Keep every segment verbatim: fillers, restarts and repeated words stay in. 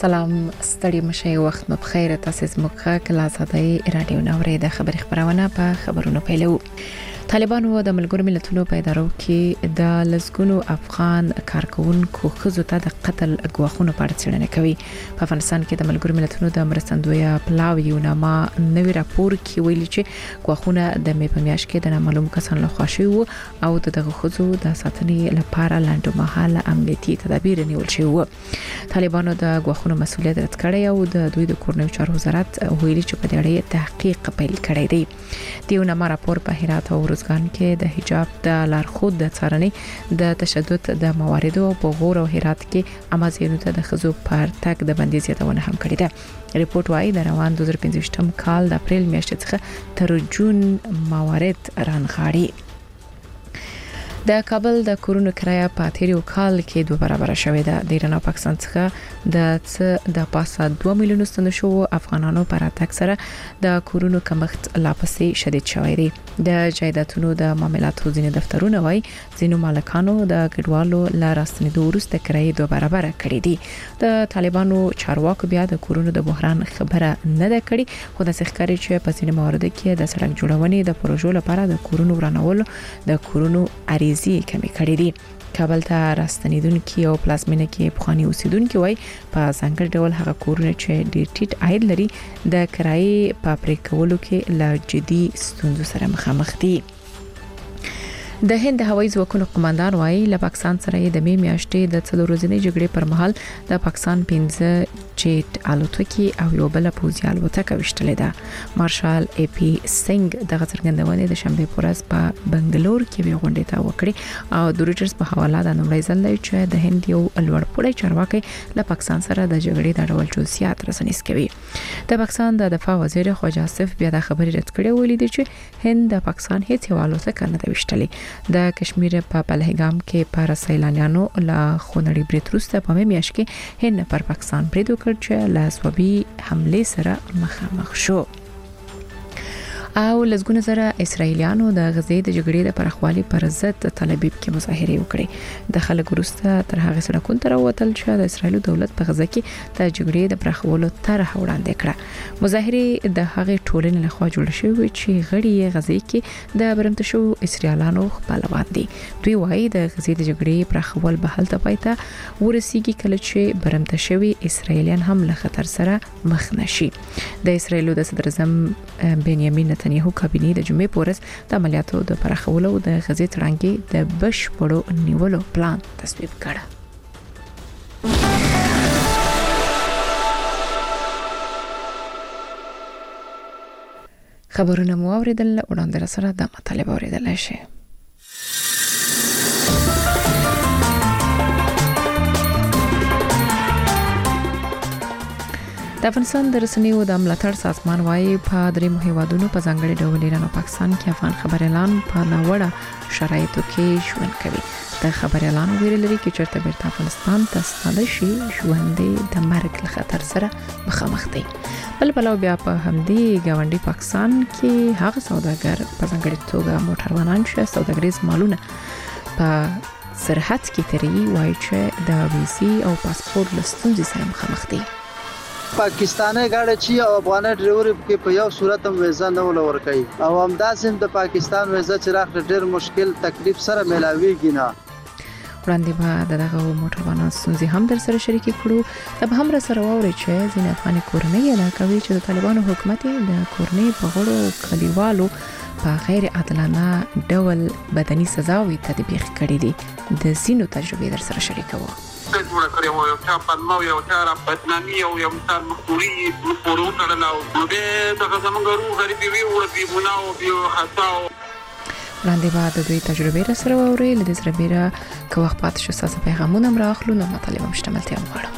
سلام ستړي مشه وخت مو بخیر. تاسو زموږه کلا زادای رادیو نورې د خبر خبرونه په خبرونو پیلو. طالبانو د ملګرو ملتونو په ادارو کې د لسګونو افغان کارکونکو خزو ته د قتل غواخونو په اړه څېړنه کوي. په افغانستان کې د ملګرو ملتونو د مرستندوی پلاوی یو نامه نوی راپور کې ویلي چې غواخونه د مې په میاشت کې د نامعلوم کسانو لخوا شوی وو او دغه خزو د ساتنې لپاره لاندو مهاله امنیتي تدابیر نیول شوی وو. طالبانو د غواخونو مسولیت رد کړی او د دوی د کورنیو چارو وزارت ویلي چې په دې اړه تحقیق پیل کړی دی. دیو نامه راپور په هرات او ورزګان کې د حجاب د لارښود د څارنې د تشدد د مواردو په غور او هرات کې امازینو ته د خزو پر تک د بندیز یادونه هم کړې ده. ریپورت وايي د روان دوه زره پنځه کال د اپریل میاشتې څخه تر جون موارد رانغاړي. د کابل د کورونو کرایه په تیریو کال کې دوه برابر شوې ده. د ایران او پاکستان څخه د څ د پاسه دوه میلیون ستنه شو افغانانو پر اتک سره د کورونو کمښت لا پسې شدید شوی دی. د جایدادونو د معاملاتو ځینې دفترونه وایي ځینو مالکانو د ګډوالو لا راستنېدو وروسته کرایه دوه برابر کړې دي. د طالبانو چارواکو بیا د کورونو د بحران خبره نه ده کړې، خو د ښکاری چې په ځینې مواردو کې د سړک جوړونې د پروژو لپاره د کورونو ورانول د کورونو اریزي کمی کړې دي. کابل ته راستنیدونکو او پلازمینه کې پخوانی اوسیدونکو وای په څنګه ډول هغه کورونه چې ډیر ټیټ عاید لري د کرایې په پرې کولو کې لا جدي ستونزو سره مخامخ دي. د هند هوایي ځواکونو قوماندان وایي له پاکستان سره د می میاشتې د څلور ورځې جګړې پر مهال د پاکستان پنځه جیټ الوتکې او یو بل پوځي الوتکه وشتلې ده. مارشال ای پی سنگ د غڅرګندونې د شنبه په ورځ په بنگلور کې وی غونډه تا وکړي او د رويټرز په حواله د نړۍ ځل دی چې د هند یو لوړپوړی چارواکي له پاکستان سره د جګړې د ډول جزئیات رسنیز کوي. د پاکستان د دفاع وزیر خواجه آصف بیا د خبرې رد کړې ویلي دی چې هند د پاکستان هیڅ یو الوتکه نه ده وشتلې. د کشمیر په پهلګام کې پر سیلانیانو لا خونړي برید وروسته په میاشت کې هند پر پاکستان برید وکړ چې لا سوبي حمله سره مخامخ شو. او لسګونه زره اسرایلیانو د غزې د جګړې د پرخوالي پر ضد تلبیب کې مظاهره وکړي. د خلک وروسته تر هغه سره کون تر وتل چې د اسرایل دولت په غزه کې د جګړې د پرخولو طرح وړاندې کړه. مظاهره د هغه ټولنې لخوا جوړ شوې چې غړي غزې کې د برمته شو اسرایلیانو خپلوان دي. دوی وایي د غزې د جګړې پرخول به حل ته پاتې ورسیږي کله چې برمته شوی اسرایلیان هم له خطر سره مخ نشي. د اسرایل د صدر اعظم بنیامین نتنیاهو کابینه د جمعې په ورځ د عملیاتو د پراخولو د غزې تړانګې د بشپړو نیولو پلان تصویب کړ. خبرونه مو اوریدل، وړاندې سره د مطالبه اوریدل شي. د افغانستان د رسنیو د ملاتړ سازمان وايي په درې هیوادونو په ځانګړي ډول ایران او پاکستان کې افغان خبر اعلان په ناوړه شرایطو کې ژوند کوي. د خبر اعلان ویل لري چې چرته بیرته افغانستان ته ستنه شي ژوندې د مرګ له خطر سره مخامخ دي. بل بل بیا په همدې گاونډي پاکستان کې هغه سوداګر په ځانګړي توګه موټروانان چې سوداګریز مالونه په سرحد کې تیري وایي چې د ویزې او پاسپورت لستونزې سره مخامخ دي. پاکستاني غاړه چې او افغاني ډرایور کې په یو صورت هم ویزا نه ولور کوي او همداسې د پاکستان ویزا چې راخ ډېر مشکل تکلیف سره ملاويږي نه. وړاندې به دغه موټروانان ستونزې هم در سره شریک کړو. د هم را سره ووري چې ځینې افغاني کورنۍ علاقوي چې د طالبانو حکومت د کورنۍ په غړو کلیوالو په غیر عادلانه ډول بدني سزاوي تطبیق کړې دي. د زینو تجربه در سره شریکوو. جوړ کړی و یو چا پنمو یو چا را بدنامي او یو مثال مخوري مخورو تړلاو نو به دغه زمونږ روح غریبي وی او بي ګناو بي خطاو. وړاندې به د دوی تجربه را سره ووري. له دې سره بیره که وخت پات شو تاسو پیغامونه هم راخلو نو مطالبه مشتملتیا وغواړو.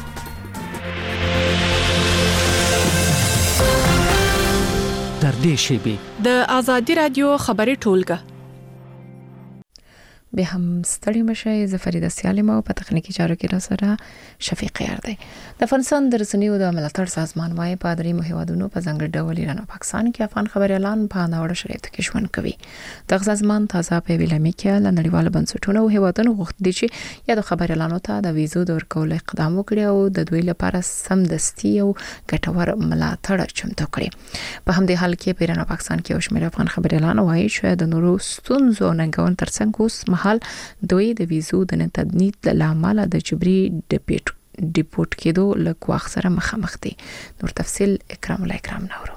در دې شیبه د ازادي رادیو خبري ټولګه به هم ستړي مشه. زه فریده سالم او په تخنیکی چارو کې را سره شفیق یار دی. د افغانستان د رسنیو د ملاتړ سازمان وايي په درې مهیوادونو په ځنګړي ډول ایران او پاکستان کې افغان خبريالان په ناوړه شرایطو کې ژوند کوي. د سازمان تازه په ویلامي کې له نړیوال بنسټونو او هیوادونو غوښتي چې یا د خبريالانو ته د ویزو د ورکول اقدام وکړي او د دوی لپاره سمدستي او ګټور ملاتړ چمتو کړي. په همدې حال کې په ایران او پاکستان کې یو شمېر افغان خبريالان وايي چې د نورو ستونزو ننګون ترڅنګ اوس مهال دوی د ویزو د تبدید لامل د جبري ډیپټ ډیپورت کېدو له کوخ سره مخامخ دي. نور تفصيل اکرام الله اکرام نورو.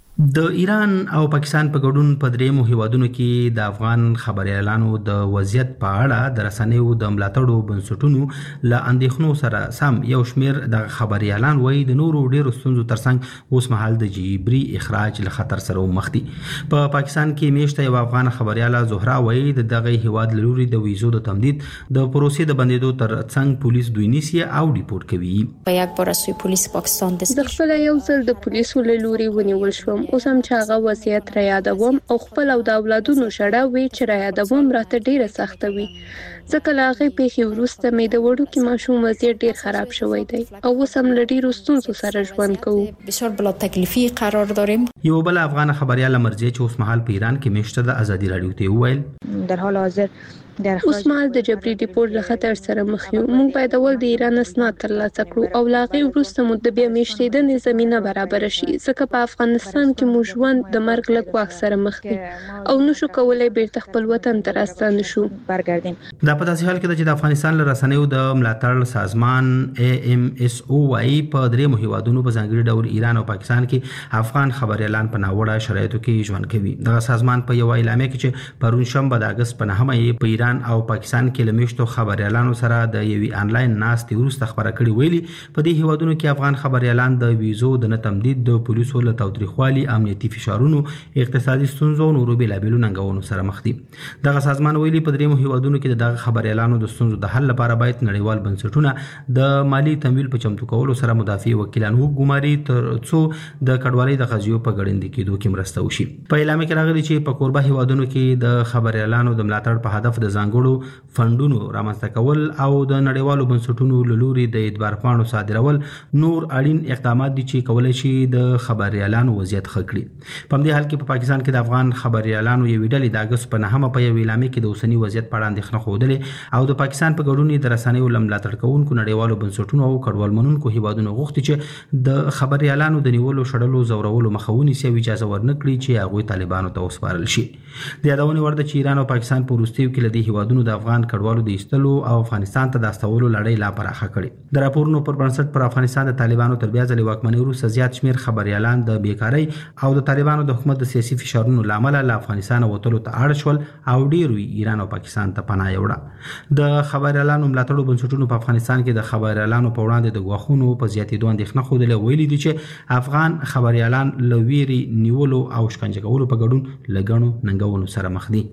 د ایران او پاکستان په ګډون په درې مهیوادونو کې د افغان خبريالانو د وضعیت په اړه د رسنیو د ملاتړو بنسټونو له اندېښنو سره سم یو شمېر د خبريالان وایي د نورو ډېرو ستونزو ترڅنګ اوس مهال د جبري اخراج له خطر سره مخ دي. په پاکستان کې میشته یو افغان خبرياله زهرا وایي د دغه هیواد لوري د ویزو د تمدید د پروسې د بندیدو ترڅنګ پولیس دوی نیسي او ریپورت کوي. په یک بار از سوی پلیس پاکستان د خپل یو ځل د پولیسو له لوري ونیول شوم. اوس هم چې هغه وضعیت را یادوم او خپل او د اولادونو شړه وی چې را یادوم راته ډیره سخته وي. ځکه لا هغه پیښې وروسته مې د وړو کې ماشوم وضعیت ډیر خراب شوی دی او اوس هم له ډیرو ستونزو سره ژوند کوو. بسیار بلا تکلیفی قرار داریم. یو بل افغان خبريال مرزیه چې اوس مهال په ایران کې میشته د ازادي رادیو ته وویل در حال حاضر اوس مهال د جبري ډیپورت له خطر سره مخ یو. موږ باید اول د ایران اسناد ترلاسه کړو او لاغي وروسته مو د بیا میشتېدنې زمينه برابر شي. ځکه په افغانستان کې مو ژوند د مرګ له کوخ سره مخ دی او نشو کولای بیرته خپل وطن ته راستانه شو. برګردیم. دا په داسې حال کې چې د افغانستان له رسنیو د ملاتړ سازمان ای ام اس او وايي په درې مهیوادونو په ځانګړي ډول ایران او پاکستان کې افغان خبريالان په ناوړه شرایطو کې ژوند کوي. دغه سازمان په یو اعلامیه کې چې پرون شنبه د اگست په نهمه یې په ایران او پاکستان کې لمشتو خبريالانو سره د یوې انلاین ناستې وروسته خبره کړې ویلي په دې هیوادونو کې افغان خبريالان د ویزو د نه تمدید د پولیسو له تاوتریخوالي امنیتي فشارونو اقتصادي ستونزو او نورو بیلابېلو ننګونو سره مخ دي. دغه سازمان ویلي په درې هیوادونو کې دغه خبريالانو د ستونزو د حل لپاره باید نړیوال بنسټونه د مالی تمویل په چمتو کولو سره مدافع وکیلان وګماري تر څو د کډوالۍ د قضیو په ګړندې کېدو کې مرسته وشي. په اعلامیه کې راغلي چې په کوربه هیوادونو کې د خبريالانو د ملاتړ په هدف د ځانګړو فندونو رامنځته کول او د نړیوالو بنسټونو له لوري د اعتبار پاڼو صادرول نور اړین اقدامات دي چې کولای شي د خبريالانو وضعیت ښه کړي. په دې حال کې په پاکستان کې د افغان خبريالانو یو ډلې د اگست په نهمه په یو اعلامیه کې د اوسنی وضعیت په اړه اندېښنه خوده او د پاکستان په ګډون د رسنیو ملاتړ کوونکو نړیوالو بنسټونو او کډوال منونکو هیوادونو غوښتي چې د خبريالانو د نیولو شړلو زورولو مخاوني سي اجازه ورنکړي چې هغه طالبانو ته وسپارل شي. د یادونه ورده چې ایران او پاکستان په وروستیو کې لدی هیوادونو د افغان کډوالو د ایستلو او افغانستان ته د استولو لړۍ لا پراخه کړې. د راپورونو پر بنسټ پر افغانستان د طالبانو تر بیا ځلې واکمنۍ وروسته زیات شمېر خبريالان د بیکارۍ او د طالبانو د حکومت د سیاسي فشارونو لامل له افغانستان وتلو ته اړ شول او ډېر ایران او پاکستان ته پناه یوړه. د خبريالانو ملاتړو بنسټونو په افغانستان کې د خبريالانو په وړاندې د غوښونو په زیاتېدو اندېښنه خوده ویلي دي چې افغان خبريالان له ویري نیولو او شکنجه کولو په ګډون لګڼو ننګونو سره مخ دي.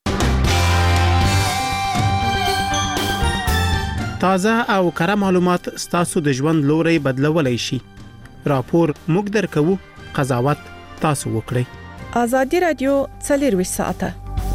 تازه او کره معلومات ستاسو د ژوند لوري بدلولای شي. راپور موږ درکو، قضاوت تاسو وکړئ. ازادي رادیو څلور ساعته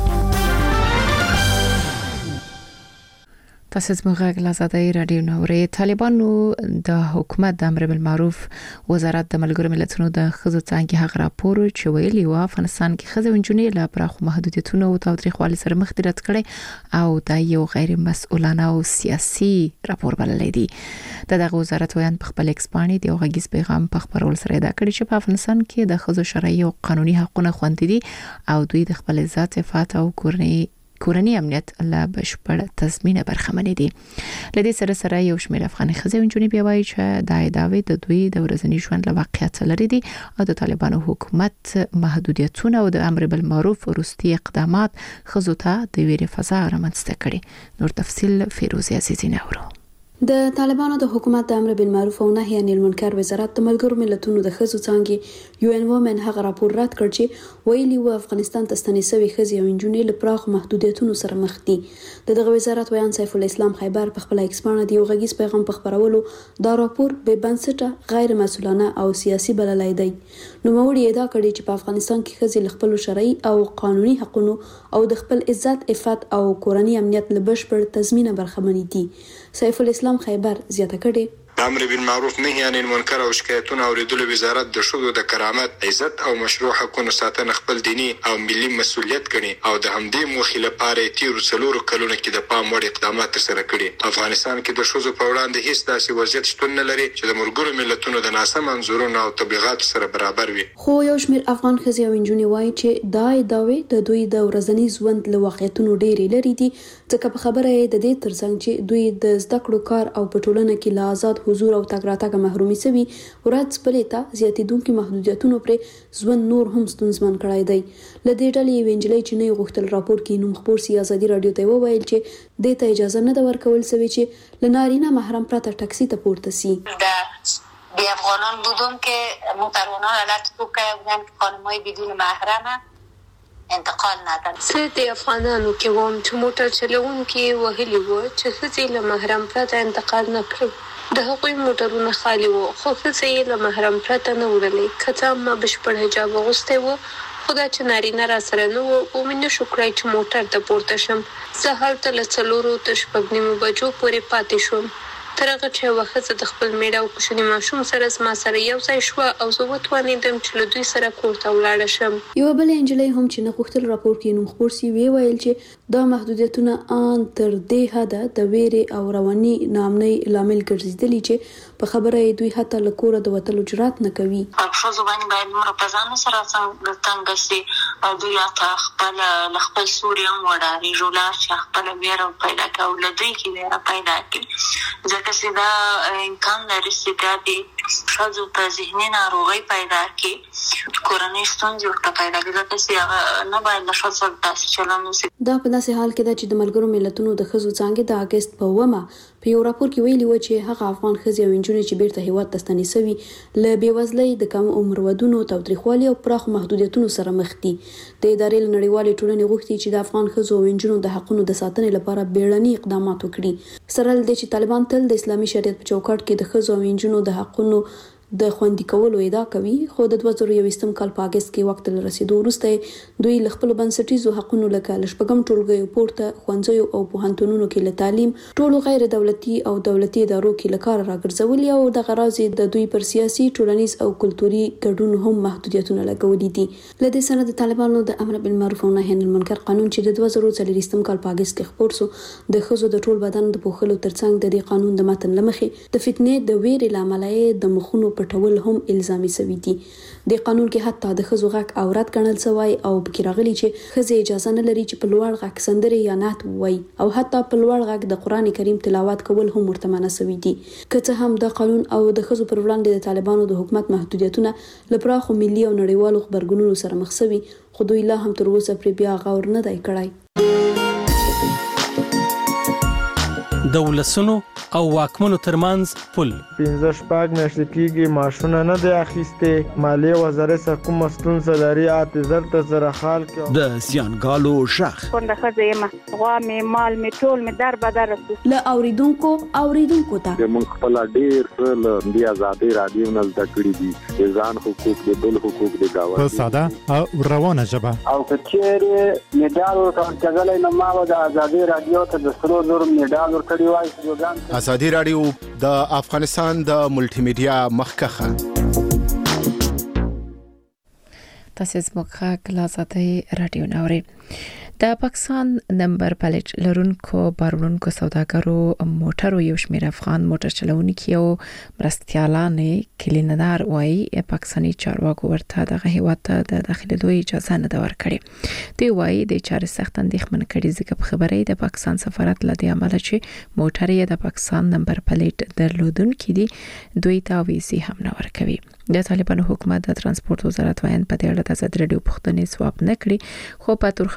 تاسو زموږ غلازادي رادیو نورې. طالبانو د حکومت د امر بالمعروف وزارت د ملګرو ملتونو د خزو څنګه هغه راپور چې ویلي و افغانستان کې خزو انجونې لا پراخو محدودیتونو او تاوتریخوالي سره مخ دي رد کړي او دا یو غیر مسؤلانه او سیاسي راپور بللی دی. دغه وزارت ویان په خپل ایکسپانی دی او غږیز پیغام په خبرول سره دا کړی چې په افغانستان کې د خزو شرعي او قانوني حقوقونه خوندي دي او دوی د خپل ذات عفت او کورنۍ کورنی امنیت لا بشپړ تضمین برخمن دي. لدې سره سره یو شمېر افغاني ښځې ونجونې بیا وایي چې د ادعاوې د دوی د ورځني ژوند له واقعیت لري دي او د طالبانو حکومت محدودیتونه او د امر بالمعروف وروستي اقدامات ښځو ته د ویرې فضا رامنځته کړي. نور تفصیل فیروزي عزیزی نورو. د طالبانو د حکومت د امر بالمعروف او نهي عن المنکر وزارت د ملګرو ملتونو د ښځو څانګې یو ان وومن هغه راپور رد کړ چې ویلي و افغانستان ته ستنې شوې ښځې او نجونې له پراخو محدودیتونو سره مخ دي. د دغه وزارت ویان سیف الاسلام خیبر په خپل ایکس باندې د یو غږیز پیغام په خبرولو دا راپور به بنسټه غیر مسؤلانه او سیاسي بللی دی. نوموړي ادعا کړې چې په افغانستان کې ښځې له خپل شرعي او قانوني حقوقو او د خپل عزت عفت او کورنۍ امنیت له بشپړ تضمینه برخمنې دي. سیف الاسلام خیبر زیاته کړې امر بالمعروف نهي عن المنکر او شکایتونه اوریدلو وزارت د ښځو د کرامت عزت او مشروع حقوقو ساتنه خپل دینی او ملي مسؤلیت ګڼي او د همدې موخې لپاره تیر څلورو کلونو کې د پام وړ اقدامات ترسره کړي. افغانستان کې د ښځو په وړاندې هیڅ داسې وضعیت شتون نه لري چې د ملګرو ملتونو د ناسم انځورونو او تبلیغاتو سره برابر وي. خو یو شمېر افغان ښځې او نجونې وایي چې دا ادعاوې د دوی د ورځني ژوند له واقعیتونو ډېرې لرې دي، ځکه په خبره یې د دې ترڅنګ چې دوی د زده کړو کار او په ټولنه کې له آزاد حضور او تګ راتګ محرومي سوي ورځ بلې ته زیاتېدونکي محدودیتونو پرې ژوند نور هم ستونزمن کړی دی. له دې ډلې یوې نجلۍ چې نه یې غوښتل راپور کې نوم خپور سي ازادي راډیو ته وویل چې دې ته اجازه نه ده ورکول سوې چې له نارینه محرم پرته ټکسي ته پورته سي. به افغانان بودم که محترمانان علت تو که بودن که خانمای بدون محرمه انتقال ندن. زه د افغانانو کې وم چې موټر چلوونکي وهلي وو چې ښځې له محرم پرته انتقال نه کړي. د هغوی موټرونه خالي وو خو ښځې یې له محرم پرته نه وړلې. که څه هم ما بشپړ حجاب اغوستی و خو دا چې نارینه را سره نه و ومې نه شو کړی چې موټر ته پورته شم. زه هلته له څلورو تر شپږ نیمو بجو پورې پاتې شوم تر هغه چې یوه ښځه د خپل میړه او کوچني ماشوم سره زما سره یو ځای شوه او زه وتوانېدم چې له دوی سره کور ته ولاړه شم. یوه بله نجلۍ هم چې نه غوښتل راپور کې نوم خپور سي ویل چې دا محدودیتونه ان تر دې حده د ویرې او رواني ناامنۍ لامل ګرځېدلي چې په خبره یې دوی حتی له کوره د وتلو جرات نه کوي. ښځو باندې باید دومره په ځان سره تنګه سي او دوی حتی خپله له خپل سوري هم وډارېږي لاړ چې خپله ویره پیدا کړي او له دوی کې ویره پیدا کړي، ځکه چې دا امکان لري چې دا د ښځو ته ذهني ناروغۍ پیدا کړي، کورنۍ ستونزې ورته پیدا کړي، ځکه چې هغه نه باید له ښځو سره داسې چلند وشي. دا په داسې حال کې ده چې د ملګرو ملتونو د ښځو څانګې د اګست په اوومه په یو راپور کې ویلي و چې هغه افغان ښځې او نجونې چې بیرته هیواد ته ستنې شوي له بېوزلۍ، د کم عمر ودونو، تاوتریخوالي او پراخو محدودیتونو سره مخ دي. د ادارې له نړیوالې ټولنې غوښتي چې د افغان ښځو او نجونو د حقونو د ساتنې لپاره بیړني اقدامات وکړي. سره له دې چې طالبان تل د اسلامي شریعت په چوکاټ کې د ښځو او نجونو د حقونو د خوندي کولو ادعا کوي، خو د دوه زره یوویشتم کال په اګست کې وخت له رسیدو وروسته دوی له خپلو بنسټیزو حقونو لکه له شپږم ټولګیو پورته ښوونځیو او پوهنتونونو کې له تعلیم ټولو غیر دولتي او دولتي ادارو کې له کاره راګرځولي او دغه راز د دوی پر سیاسي، ټولنیز او کلتوري ګډون هم محدودیتونه لګولي دي. له دې سره د طالبانو د امر بالمعروف او نهي عن المنکر قانون چې د دوه زره څلوېښتم کال په اګست کې خپور سو د ښځو د ټول بدن د پوښلو ترڅنګ د دې قانون د متن له مخې د فتنې د ویرې له امله د مخونو پټول هم الزامي سوي دي. د قانون کې حتی د ښځو غږ عورت ګڼل سوی او پکې راغلي چې ښځې اجازه نه لري چې په لوړ غږ سندرې یا نعت ووایي او حتی په لوړ غږ د قرآن کریم تلاوت کول هم ورته منع سوي دي. که څه هم دا قانون او د ښځو پر وړاندې د طالبانو د حکومت محدودیتونه له پراخو ملي او نړیوالو غبرګونونو سره مخ سوي، خو دوی لا هم تر اوسه پرې بیا غور نه دی کړی. د ولسونو او واکمنو ترمنځ پل پنځه شپږ میاشتې کېږي معاشونه نه دی اخیستې، مالیې وزارت کومه ستونزه لري اته زر ته زره خال کې د زیانګالو شخ کونډه ښځه یم، غوا مې مال مې ټول مې در بدر رسو. له اوریدونکو اوریدونکو ته موږ خپل ډېر څه له دې ازادي رادیو نه زده کړي دي، د ځان حقوق د بل حقوق د گاوه په ساده او روانه ژبه او کچېره میډال ورکړل نو ما د ازادي رادیو ته د سرو زر میډال ورکړی وای. ازادي رادیو د افغانستان د ملټي میډیا مخکخه تاسو زموږه کلاساتي رادیو نوري د پاکستان نمبر پلیټ لرونکو بارونکو سوداګرو موټرو یو شمېر افغان موټر چلوونکي او مرستيالان کلیندار وایي پاکستاني چارواکو ورته دغه هیواد ته د داخليدو اجازه نه ورکړي. دوی وایي د چارې سخت اندېښمن کړي ځکه په خبرې د پاکستان سفارت لدی عمل چې موټر یې د پاکستان نمبر پلیټ درلودونکي دي دوی ته ویزه هم نه ورکوي. د طالبانو حکومت د ترانسپورت وزارت وایي په دې اړه د ازادي رادیو پښتنې سواب نه کړی، خو په تورخم کې یو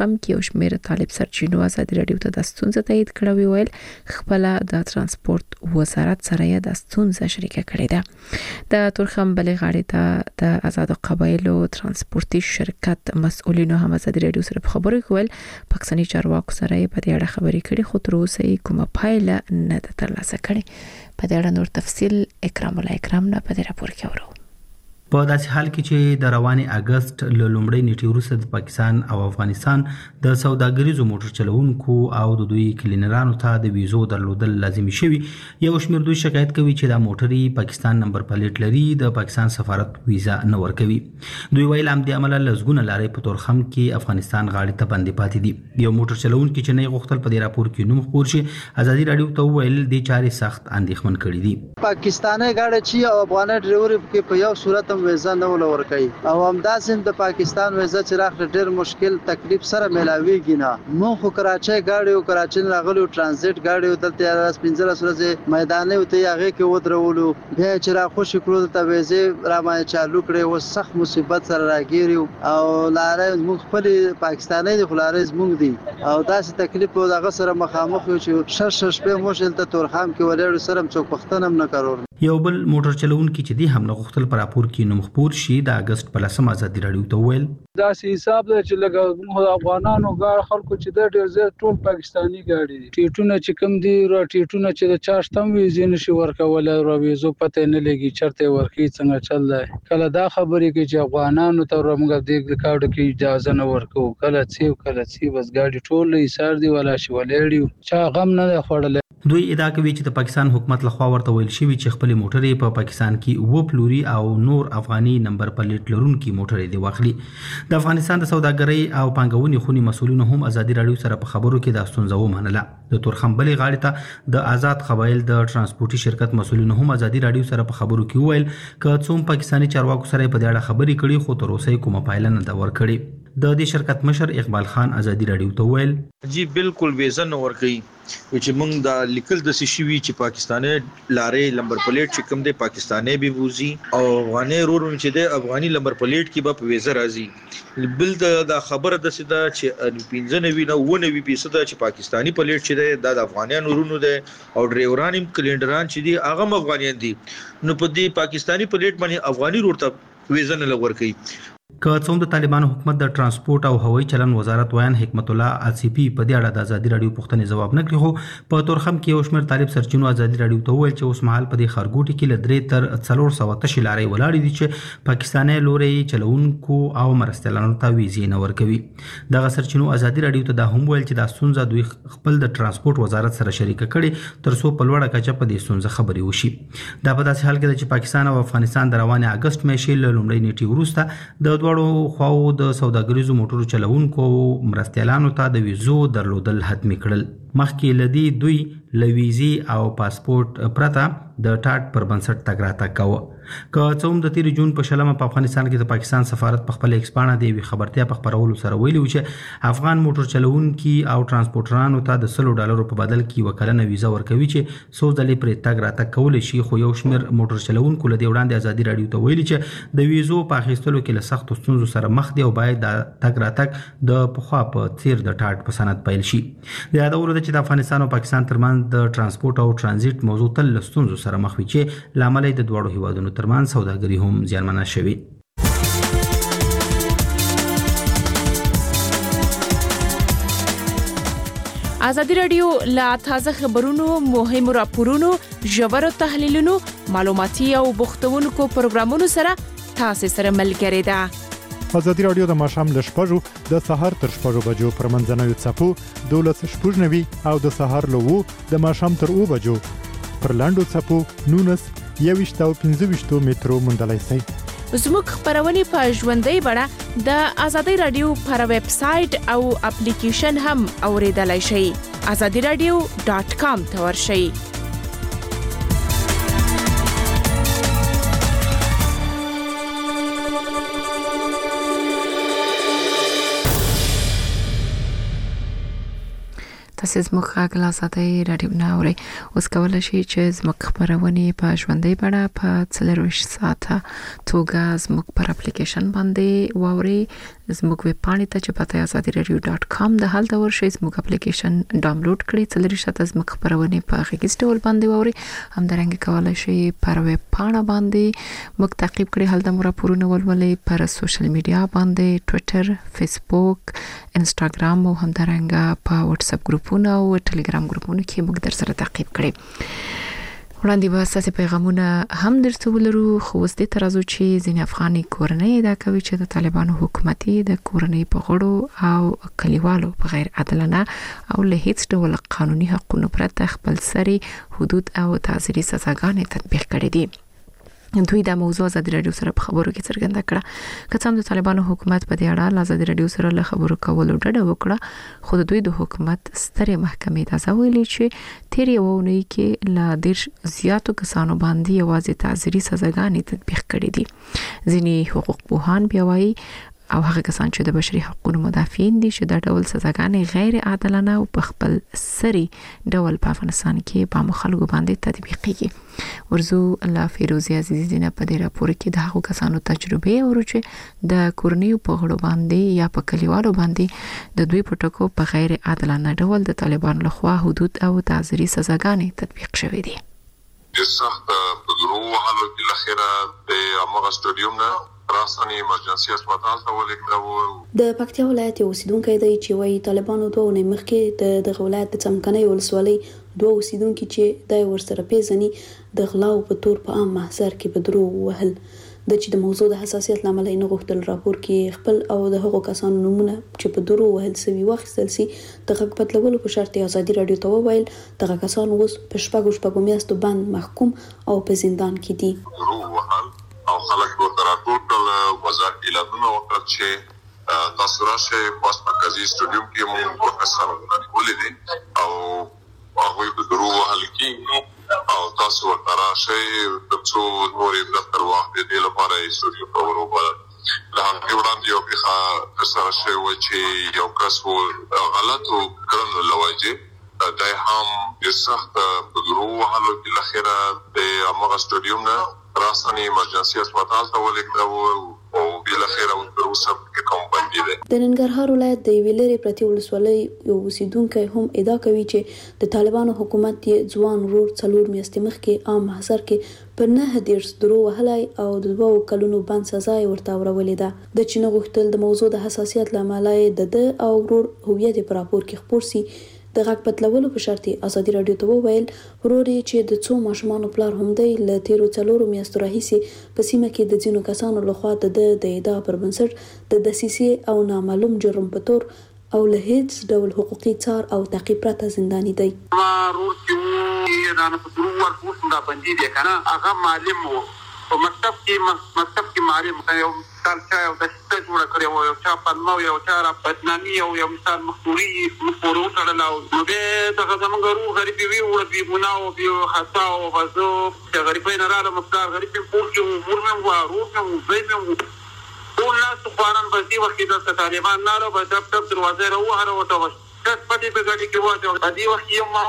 شمېر طالب سرچینو ازادي رادیو ته د ستونزې تایید کړو ویل خپل د ترانسپورت وزارت سره د ستونزې شریکه کړې ده د تورخم بلې غاړې ته د آزاد قبایلو ترانسپورتي شرکت مسؤلینو هم ازادي رادیو سره خبرې کول پاکستاني چارواکو سره په دې اړه خبرې کړې خو تر اوسه کومه پایله نه ده ترلاسه کړې په دې اړه نور تفصیل اکرام الله اکرام نه په دې راپور کې اورو په داسې حال کې چې د رواني اگست له لومړۍ نیټې وروسته د پاکستان او افغانستان د سوداګریزو موټر چلوونکو او د دوی کلینرانو ته د ویزو درلودل لازمي شوي یو شمېر دوی شکایت کوي چې دا موټرې پاکستان نمبر پلیټ لري د پاکستان سفارت ویزا نه ورکوي دوی ویل هم د عمل لزګونه لارې په تورخم کې افغانستان غاړې ته باندې پاتې دي یو موټر چلوونکي چې نه غوښتل په دې راپور کې نوم خپور شي ازادي رادیو ته ویل د چارې سخت اندېښمن کړي دي پاکستاني غاړه چې او افغاني ډرایور کې په یو صورت ویزا نه ولور کوي او همداسې د پاکستان ویزا چې راخله ډېر مشکل تکلیف سره ملاويږي نه مو خو کراچۍ غاړي او کراچۍ راغلو ترانزیت غاړي دلته راس پنځه ورځې میداني او ته هغه کې ودرولو بیا چې را خوش کړو ته ویزه را ما چالو کړي او سخت مصیبت سره راګیرو او لارې موږ خپل پاکستاني د خلارز موږ دي او داسې تکلیف او دغه سره مخامخ یو چې شش شش په مشکل ته تورخم کې ولر سره څوک پښتنم نه کارور یو بل موټر چلوونکي چې دی هم نه غوښتل پر راپور کې نوم خپور شي د اگست په لسمه ازادي رادیو ته ویل دا سي حساب ده چې لګا افغانانو غاړه خلکو چې د ډېر زیات ټول پاکستانی غاړي دي ټیټونه چې کم دي را ټیټونه چې د چاشتم ویزې نشي ورکول را ویزو پته نه لګي چرته ورکی څنګه چل دی کله دا خبرې کې چې افغانانو ته رمګ د کاډ کې اجازه نه ورکو کله چې کله چې بس غاډي ټول ایثار دی ولا شي ولېړي چا غم نه خړل دوی ادعا کوي چې د پاکستان حکومت لخوا ورته ویل شوی چې خپل موټرې په پاکستان کې و پلوري او نور افغاني نمبر پلیټ لرونکي موټرې دی واخلي د افغانستان د سوداګرۍ او پانګونې خونی مسؤلینو هم ازادي رادیو سره په خبرو کې د ستونزو ومنله د تورخم بلې غاړې ته د آزاد قبایل د ترانسپورتي شرکت مسؤلینو هم ازادي رادیو سره په خبرو کې ویل ک څوم پاکستاني چارواکو سره په دې اړه خبرې کړي خو تر اوسه کومه پایله نه دا ور کړې د دې شرکت مشر اقبال خان ازادي رادیو ته ویل جی بالکل ویزا نه ور کوي چې موږ د لیکل د سشوي چې پاکستاني لارې لمبر پلیټ چې کوم دی پاکستاني به ووزي او افغاني رور چې دی افغاني لمبر پلیټ کې به ویزا راځي بل د خبره د سده چې پنځه نوي نه ونه وي پیسه چې پاکستاني پلیټ چې دی د افغانانو رونو دی او ډرایوران هم کلینډران چې دی هغه افغانیان دي نو په دې پاکستاني پلیټ باندې افغاني رور ته ویزا نه لور کوي که څوم د طالبانو حکومت د ترانسپورت او هوایي چلن وزارت ویان حکمت الله اصفی په دې اړه د ازادي رادیو پوښتنې جواب نه کړی خو په تورخم کې یو شمېر طالب سرچینو ازادي رادیو ته ویل چې اوس مهال په دې خرګوټي کې ل درې تر څلور سوه تشې لارې ولاړې دي چې پاکستاني لوري چلوونکو او مرستیالانو ته ویزې نه ورکوي دغه سرچینو ازادي رادیو ته دا هم ویل چې دا ستونزه دوی خپل د ترانسپورت وزارت سره شریکه کړي تر څو په لوړه کچه په دې ستونزه خبرې وشي دا په داسې حال کې چې پاکستان او افغانستان د رواني اگست میاشتې له لومړۍ نیټې وروسته د دوړو خواو د سوداګریزو موټرو چلوونکو مرستیالانو ته د ویزو درلودل حتمی کړل مخکې لدی دوی لویزي او پاسپورت پرته د ټاټ پر بنسټ تګ راتګ کاوه که څوم د تیر جون په شلمه په افغانستان کې د پاکستان سفارت په خپل ایکسپانه دی وی خبرتیا په خبرولو سره ویلي چې افغان موټر چلوونکي او ترانسپورټرانو ته د سلو ډالرو په بدل کې وکړنه ویزا ورکوي چې څو ځلې پر تګ راتګ کول شي خو یو شمیر موټر چلوونکو له دی وړاندې ازادي رادیو ته ویلي چې د ویزو په اخیستلو کې له سخت ستونزو سره مخ دي او باید د تګ راتګ د پخوا په څیر د ټاټ په سند پیل شي د یادولو چې د افغانستان او پاکستان ترمنځ د ترانسپورت او ترانزیت موضوع تل ستونزو سره مخ وي چې لامل د دوړو هیوادونو ترمنځ سوداګري هم زیانمنه شوي ازادي رادیو لا تازه خبرونو مهمو راپورونو ژورو تحلیلونو معلوماتي او بوختونکو پروګرامونو سره تاسو سره ملګری ده ازادي رادیو د ماښام ل شپږو د سهار تر شپږو بجو پر منځنوي څپو دولس شپږ نوي او د سهار له وو د ماښام تر اوه بجو پر لاندو څپو نونس یويشت او پنځه ویشت مترو مندلای سي زموږ خبرونه په ژوندۍ بڼه د ازادي رادیو پر ویب سټ او اپلیکیشن هم اوریدلای شئ azadi radio dot com ته ورشئ تاسو زموږ غږ له ازادي رادیو نه اورئ اوس کولای شئ چې زموږ خبرونه په ژوندۍ بڼه په څلور ساعته توګه زموږ پر اپلیکیشن باندې واورئ زموږ ویب پاڼې ته چې پته آزادي رادیو ډاټ کام د هلته ورشئ زموږ اپلیکیشن ډاونلوډ کړئ څلری شته زموږ خبرونه په غږیز ډول باندې ووري همدارنګه کولای شئ پر ویب پاڼه باندې موږ تعقیب کړئ هلته مو راپورونه ولولئ پر سوشل میډیا باندې ټوئیټر فیسبوک انستګرام او همدارنګه په واتس اپ ګروپونو او ټلګرام ګروپونو کې موږ در سره تعقیب کړئ وړاندې به اساسي پیغامونه هم درته ولرو خو اوس دې ترازو چې ځینې افغاني کورنۍ دا کوي چې د طالبانو حکومتي د کورنۍ په غړو او کلیوالو په غیر عادلانه او له هیڅ ډول قانوني حقوقو پرته خپل سري حدود او تعزیري سزاګانې تطبیق کړې دي دوی دا موضوع آزادي رادیو سره په خبرو کې څرګنده کړه که څومره د طالبانو حکومت په دې اړه آزادي رادیو سره له خبرو کولو ډډه وکړه خو دوی د حکومت سترې محکمې ته ځویلي چې تیر یو اونۍ کې لا ډېر زیاتو کسانو باندې یوازې تعزیري سزاګانې تطبیق کړې دي ځینې حقوق پوهان بیا وایي او هغه کسان چې د بشري حقوقو مدافعین دي چې دا ډول سزاګانې غیر عادلانه او په خپل سري ډول په افغانستان کې په مخالګو باندې تطبیقيږي ورزو الله فیروزی عزیزی نه په دې راپور کې د هغو کسانو تجربه او چې د کورنیو په غړو باندې یا په کلیوالو باندې د دوی په ټکو په غیر عادلانه ډول د طالبان لخوا حدود او تعزیري سزاګانې تطبیق شوې دي د سخت بدرو حالو کې لخره د امغه سټډیوم نه راسنی ایمرجنسي هسپتال ته ولېږدو د پکتیا ولایت اوسیدونکو دی چې وایي طالبانو دوه نه مخکې د دغه ولایت د څمکنۍ ولسوالۍ دوه اوسیدونکو چې د ورسره پیژني د غلاو په تور په عام محضر کې بدرو وهل د چې د موضوع د حساسیت لامل نه غوښتل راپور کې خپل او د هغو کسانو نمونه چې په درو وهل سوي واخیستل سي د غږ پټلولو په شرط آزادي رادیو ته وویل دغه کسان اوس په شپږو شپږو میاشتو باندې محکوم او په زندان کې دي او خلک ورته راټول وزارت اعلانونه وکړ چې تاسو راشئ په مرکزي سټډیوم کې موږ په کسانو ولیدل او هغه په درو وهل کې او تاسو ورته راشئ د څو نورې دفتر واخلئ د لپاره یې سټډیوم ته ورغله دا هغه وړاندې یو ښه سره شی و چې یو کس غلطو کړنو لوجه دا هم د سخت بدرو وهلو کې لخره د امغه سټډیوم نه راسنی ایمرجنسي هسپتال ته ولېږدو او بل خیر او تر اوسه کې کوم باندې ده د ننګرهار ولایت د ویلری پرتی ولسوالۍ یو اوسیدونکو هم ادعا کوي چې د طالبانو حکومت یې ځوان رور څلور میاشتې مخکې عام محضر کې په نه دیرس درو وهلای او د دوه کلونو بند سزا ورته ورولې ده د چین غوښتل د موضوع د حساسیت لامل د د او رور هویت پر راپور کې خبر سي د غږ پټلولو په شرط آزادي رادیو ته وویل وروري چې د څو ماشومان پلار هم دی ل تیرو څلورو میاشتو راهیسي په سیمه کې د ځینو کسانو لخوا د د ادعا پر بنسټ د دسیسې او نامعلوم جرم په تور او له هیڅ ډول حقوقي څار او تعقیب پرته زنداني دی ورور چې نه په درو ورکوس دا باندې دی کنه هغه معلم وو په مکتب کې مکتب کې معلم یو مثال چا یو د ستاسو جوړ کړی و یو چا پنمو یو چا را بدنامي او یو مثال مخوري مخورو تړلاو نو به دغه زمونږ روح غریبي وی او بي ګناو بي خطا او غزو چې غریبي نه رااله مقدار غریبي پور کې امور مې و روح مې زوی مې ټول ناس خوانان بسي وخت د طالبان نه راو په دفتر دروازه راو هر وته تاسو پدې په ګډي کې وځو د دې وخت یو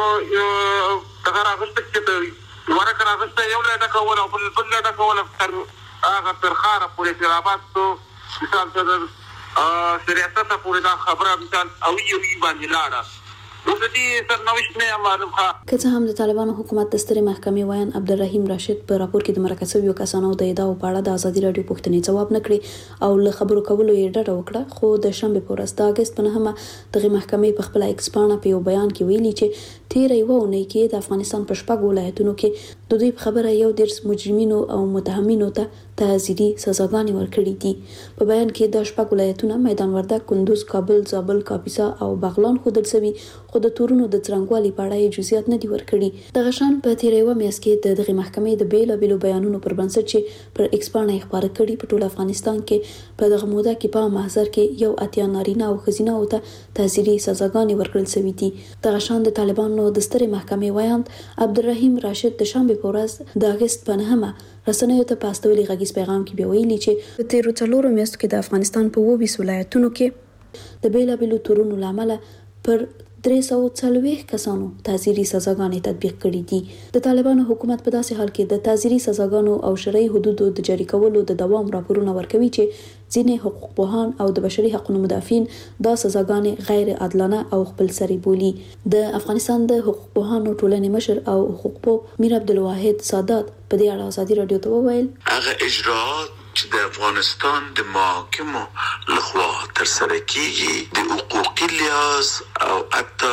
مامور څنګه راغست چې ورکه راغسته یو لاته کول او بل بل لاته کول تر هغه تر خاره پورې ترابات تو مثال ته سریاست پورې دا خبره مثال او یو یو باندې لاړه د دې سرنوشت نه معلوم ښه که څه هم د طالبانو حکومت د سترې محکمې ویان عبدالرحیم راشد په راپور کې د مرکزي یو کسانو د ادعا په اړه د ازادي رادیو پوښتنې ځواب نکړي او له خبرو کولو یې ډډه وکړه خو د شنبه په ورځ د اگست په نهمه د محکمې په خپل ایکسپانه په یو بیان کې ویلي چې تیر یو اونۍ کې د افغانستان په شپږ ولایتونو کې د دوی په خبره یو ډیر مجرمینو او متهمینو ته تعزیري سزاګانې ورکړې دي په بیان کې د شپږ ولایتونو میدان وردګ کندوز کابل زابل کاپیسا او بغلان خودل سوي خو د تورونو د څرنګوالي په اړه جزئیات نه دي ورکړي د غشان په تیر یو میاشت کې د دغه محکمې د بیل بیلو بیانونو پر بنسټ چې پر ایکسپانه خبره کړي په ټول افغانستان کې په دغه موده کې په محضر کې یو اتیا نارینه او خزینه او ته تعزیري سزاګانې ورکړل شوې دي د غشان د طالبانو د سترې محکمې ویاند عبدالرحیم راشد د شنبه په ورځ د اگست په نهمه رسنیو ته پاستولي غږیز پیغام کې بیا ویلي چې په تیرو څلورو میاشتو کې د افغانستان په اووه ویشت ولایتونو کې د بیلابیلو تورونو لامل پر درې سوه څلوېښت کسانو تعزیري سزاګانې تطبیق کړي دي د طالبانو حکومت په داسې حال کې د تعزیري سزاګانو او شرعي حدودو د جاری کولو د دوام راپورونه ورکوي چې ځینې حقوق پوهان او د بشري حقوقو مدافعین دا سزاګانې غیر عادلانه او خپلسري بولي. د افغانستان د حقوق پوهانو ټولنې مشر او حقوق پوه میر عبدالواحد سادات په دې اړه ازادي رادیو ته وویل هغه اجراءات چې د افغانستان د محاکمو لخوا ترسره کیږي د حقوقي لحاظ او حتی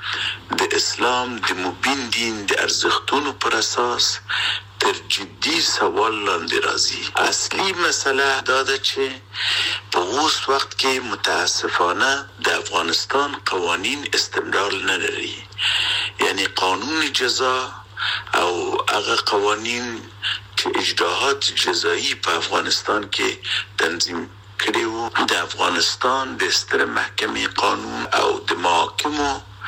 د اسلام د مبین دین د ارزښتونو پر اساس تر جدي سوال لاندې راځي. اصلي مسله دا ده چې په اوس وخت کې متاسفانه د افغانستان قوانین استمرار نه لري، یعنی قانون جزا او هغه قوانین چې اجراءات جزایی په افغانستان کې تنظیم کړي وو د افغانستان د ستر محکمې قانون او د محاکمو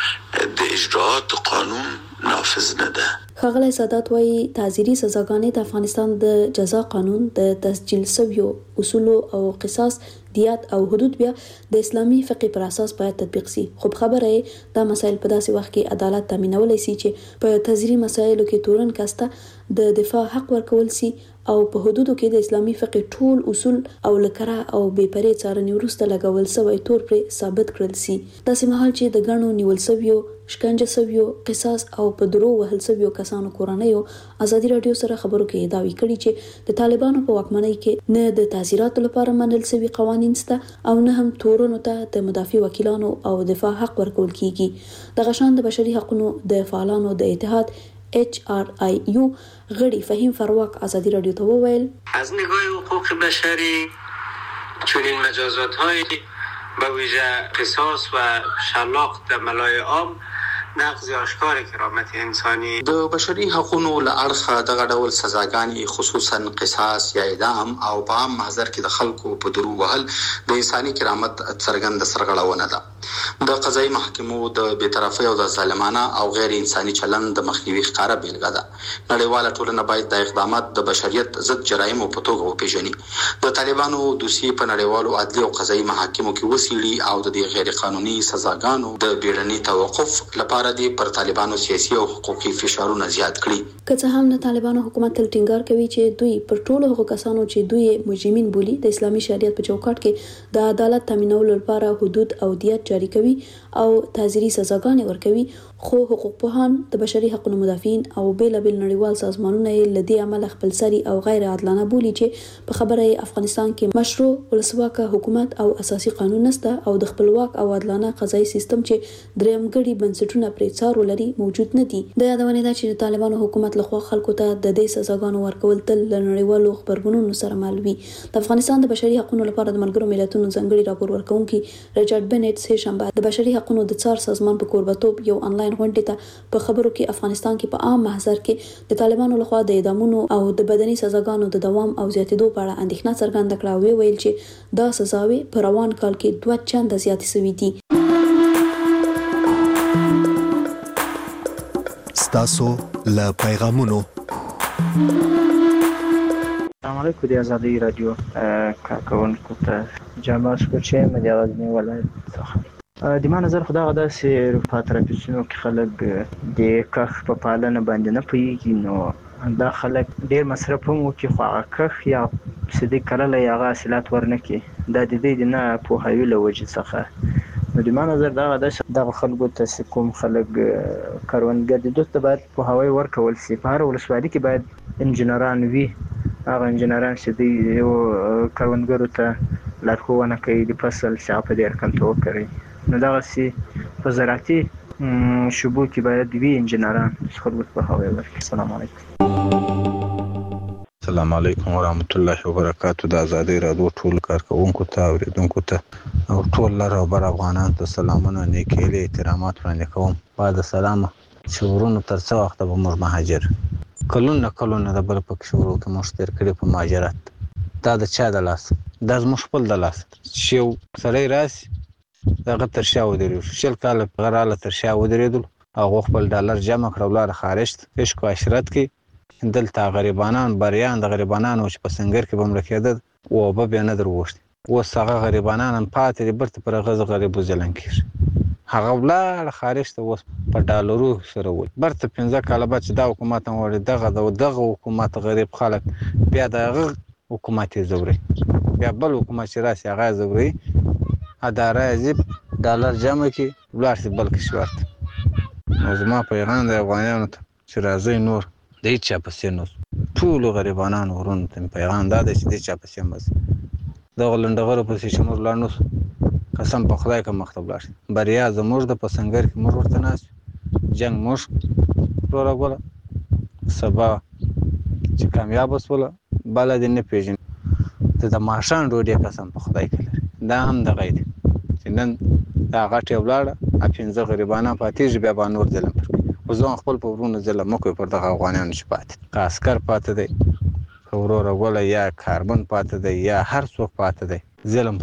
د اجراءات قانون نافذ نه ده. ښاغلی سادات وایي تعزیري سزاګانې د افغانستان د جزا قانون د تسجیل شویو اصولو او قصاص دیات او حدود بیا د اسلامي فقه پر اساس باید تطبیق سي. خو خبره یې دا مسایل په داسې وخت کې عدالت تامینولی سي چې په تعزیري مسایلو کې تورن کاسته د دفاع حق ورکول سي او په حدودو کې د اسلامي فقه ټول اصول او لکره او بې پرې څارنې وروسته لګول سوی تور پرې ثابت کړل سي. داسې مهال چې د ګڼو نیول سویو شکنجه سویو قصاص او په درو وهل سویو کسانو کورنیو ازادي رادیو سره خبرو کې داوی کړي چې د طالبانو په واکمنۍ کې نه د تعزیراتو لپاره منل سوي قوانین شته او نه هم تورونو ته د مدافع وکیلانو او دفاع حق ورکول کیږي. د غشان د بشري حقوقو د فعالانو د اتحاد اچ آر آی یو غړي فهیم فرواک ازادی رادیو ته وویل از نگاه حقوق بشری چنین مجازات های به ویژه قصاص و شلاق در ملای عام نقض آشکار کرامت انسانی د بشري حقوقو له اړخه دغه ډول سزاګانې خصوصا قصاص یا اعدام او په عام محضر کې د خلکو په درو وهل د انساني کرامت څرګند سرغړونه ده. د قضایي محکمو د بی‌طرفۍ او د ظالمانه او غیر انساني چلند د مخنیوي ښکاره بیلګه ده. نړیواله ټولنه باید د اقدامات د بشریت ضد جرایمو په توګه وپیژني. د طالبانو دوسیې په نړیوالو عدلي او قضایي محاکمو کې وڅیړي او د دې غیر قانوني سزاګانو د بیړني توقف لپاره دی پر طالبانو سیاسي او حقوقي فشارونه زیات کړي. که څه هم د طالبانو حکومت تل ټینګار کوي چې دوی پر ټولو هغو کسانو چې دوی مجرمین بولي د اسلامي شریعت په چوکاټ کې د عدالت تامینولو لپاره حدود او دیت جاری کوي او تعزیري سزاګانې ورکوي، خو حقوق پوهان د بشري حقوقو مدافعین او بیلابل نړیوال سازمانونه یې له دې امله خپلسري او غیر عادلانه بولي چې په خبره یې افغانستان کې مشروع ولسواکه حکومت او اساسي قانون نشته او د خپلواک او عادلانه قضایي سیستم چې درېمګړي بنسټونه پرې څارو لري موجود نه دي. د یادونه ده چې د طالبانو حکومت لخوا خلکو ته د دې سزاګانو ورکول تل له نړیوالو خبرګونونو سره مل وي. د افغانستان د بشري حقوقو لپاره د ملګرو ملتونو ځانګړي راپور ورکونکي ریچارډ بنټ سه شنبه د بشري حقوقو د څار سازمان په کوربتوب یو انلاین غونډه ته په خبرو کې افغانستان کې په عام محضر کې د طالبانو لخوا د اعدامونو او د بدني سزاګانو د دوام او زیاتېدو په اړه اندېښنه څرګنده کړه او ویل چې دا سزاوي په روان کال کې دوه چنده زیاتې شوې دي. ستاسو له پیغامونو السلام علیکم د ازادي رادیو کارکونکو ته جامع سپورچې مې د غزنی ولایت څخه د ما نظر خدا غدا سي په ترافیکونو کې خلک د کخ په پالنه باندې نه پوهیږي، نو دا خلک ډیر مصرف هم وکړي خو هغه کخ یا سدي کړل یا هغه حاصلات ورنکي دا د دې نه پوهاوی له وجې څخه. نو د ما نظر دا غدا د خلکو ته کوم خلک کاروانګر د دوت باید پوهاوی ورکول سي. په هر ولسوالۍ کې باید انجنیران وي، هغه انجنیران چې د یو کاروانګرو ته لارښوونه کوي د فصل څخه په ډیر کم توګه کوي. نو دا سي په زراعتي شوبو کې باید وی انجنیران خلکو ته پوهاوی ورکړي. السلام علیکم. السلام علیکم ورحمت الله وبرکاتہ. د ازادي رادیو ټول کارکونکو ته اوریدونکو ته او ټول لر او بر افغانانو ته سلامونه نیکې له احترامات وړاندې کوم. بعد سلام چې ورونو تر څو وخت به موږ مهاجر کلونه کلونه د بل پک شروع کې مشتر کړي په مهاجرت. دا د چا د لاس دا زموږ خپل د لاس شیو سړی راسي دغه تر شا ودرېږو شل کاله غراله تر شا ودرېدل هغه خپل ډالر جمع کړ ولر خارج عشق او عشرت کې دلته غریبانان بریان د غریبانانو چې په سنگر کې بمړه کېدل او به نه دروښت اوس هغه غریبانان پاتې برته پر غز غریب ځلن کړي هغه ولر خارج ته اوس په ډالرو سره ول برته پنځه کاله بعد چې دا حکومت وړي دغه دغه حکومت غریب خلک بیا دغه حکومت زوري بیا بل حکومت چې راسي هغه ضروري اداره عجیب ډالر جمع کی ولر سي بل کشور ته. نو زما پیغام د افغانانو ته چې راځي نور د هیڅ چا پسې نو ټول غریبانو ورونو ته پیغام دا دی چې د چا پسې مز د غلندغرو پسې شمور لاندو قسم په خدای کا مختب لاش بریا زموږ د پسنګر کې مور ورته ناس جنگ موږ پرورا غولا سبا چې کامیاب وسوله بل دې نه پیژن ته د ماشان ډوډۍ قسم په خدای کې دا هم د غید چې نن دا غټ یو لاړه اپینځه غریبانه پاتې بیا باندې ظلم او ځان خپل په ورونو ظلم مکو پر دغه افغانانو شپات کاسکر پاتې دی ورور غولا یا کاربن پاتې دی یا هر څوک پاتې دی ظلم